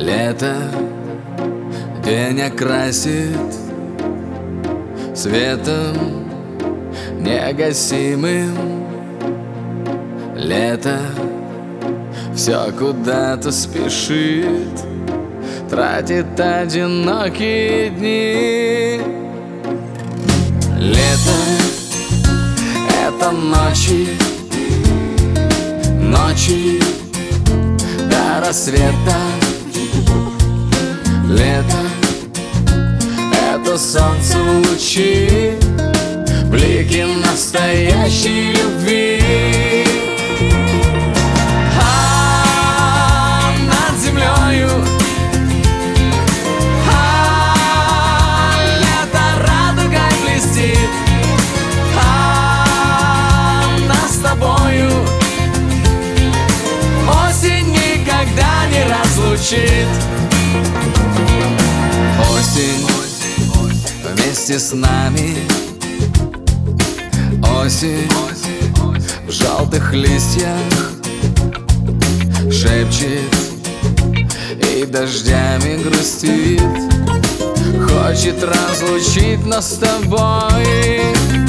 Лето день окрасит светом негасимым. Лето все куда-то спешит, тратит одинокие дни. Лето — это ночи, ночи до рассвета. Лето — это солнце лучи, блики настоящей любви. А над землею лето радугой блестит. А нас с тобою осень никогда не разлучит. Осень вместе с нами, осень в желтых листьях шепчет и дождями грустит, хочет разлучить нас с тобой.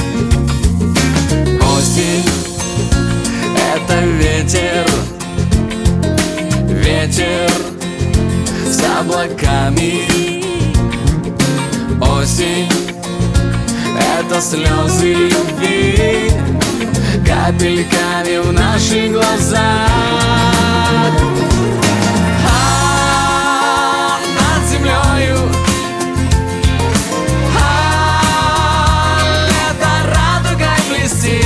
Осень — это ветер, ветер с облаками. Осень — это слезы любви, капельками в наших глазах. А над землею лето радугой блестит.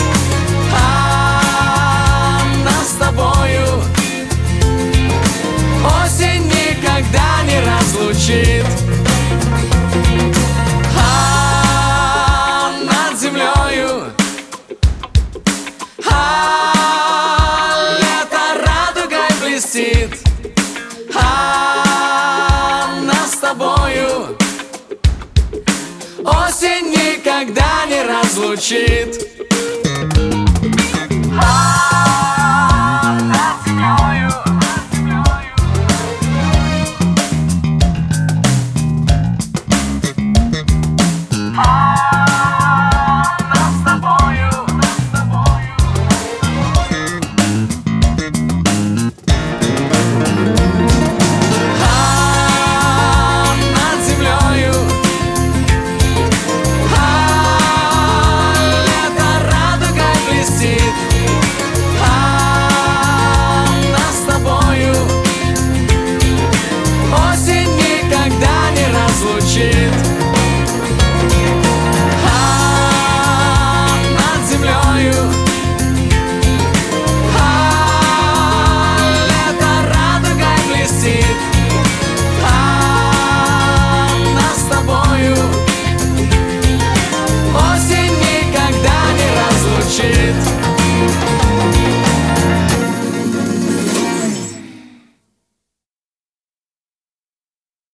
А нас с тобою осень никогда не разлучит. А нас с тобою осень никогда не разлучит.